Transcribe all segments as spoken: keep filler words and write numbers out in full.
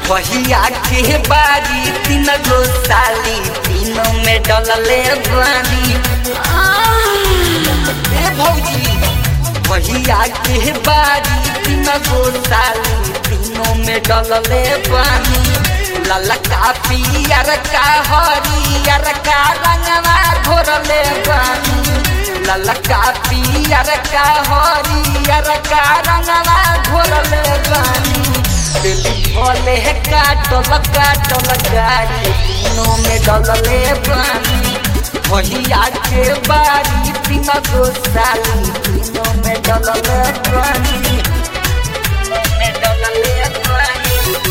भैया के बारी तीन गो साली तीनों में डलले बानी। ए भौजी भैया के बारी तीन गो साली तीनों में डलले बानी। ललका पियर का हरियर का रंगवा घोरले बानी। ललका पियर का हरियर का रंगवा घोरले बानी। भोले काटल काटल गाड़ी तीनों में डलले बानी। भैया के बारी तीन गो साली तीनों में डलले बानी। में डलले बानी।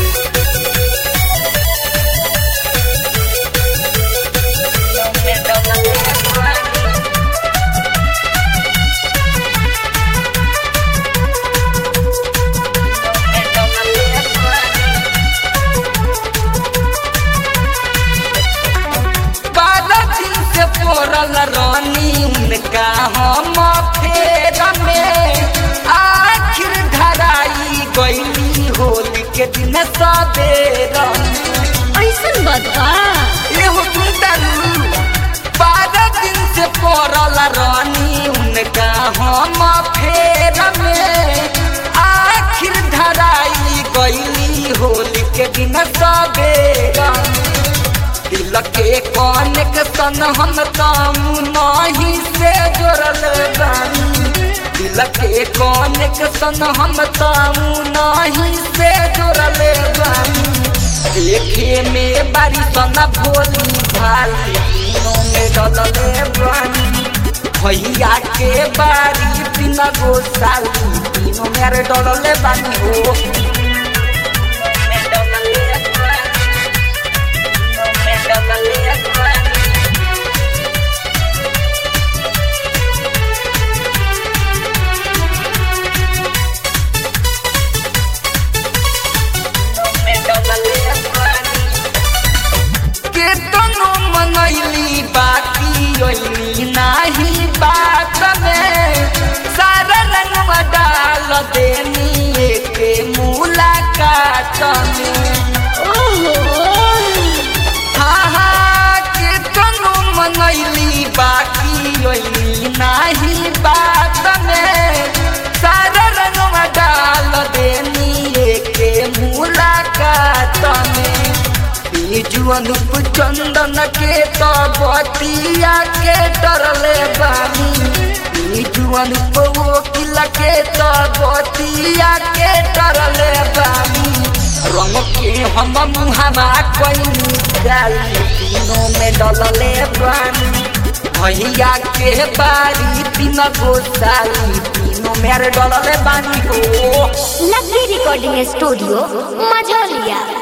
में डलले बानी। पोरल रानी उनका हम फेर में आखिर धराई गईली होली के दिन सबेर में। ऐसन बता एहो सुंदर बारह दिन से पोरल रानी उनका हम फेर में आखिर धराई गईली होली के दिन सबेर में। दिल के कनेक्शन हम तामू नहीं से जोड़ल बानी। दिल के कनेक्शन हम तामू नहीं से जोड़ल बानी। देखे में बारी सना भोली भाली तीनों में डलले बानी। भैया के बारी तीन गो साली तीनों में डलले बानी हो। केतनो मनैली बाकी ओइली नाही बात में। सारा रंगवा डाल देनी एके मुलाकात में। हाँ हाँ केतनो मनैली बाकी ओइली नाही बात में। सारा रंगवा डाल देनी एके मुलाकात में। अनुप चंदन के तो बतिया के डरले बानी। अनुप वकील के तो बतिया के डरले बानी। रंग के हम मुहामा कोई डाली तीनों में डलले बानी। भैया के बारी तीन गो साली तीनों में डलले बानी हो। Lucky recording studio Majhaulia.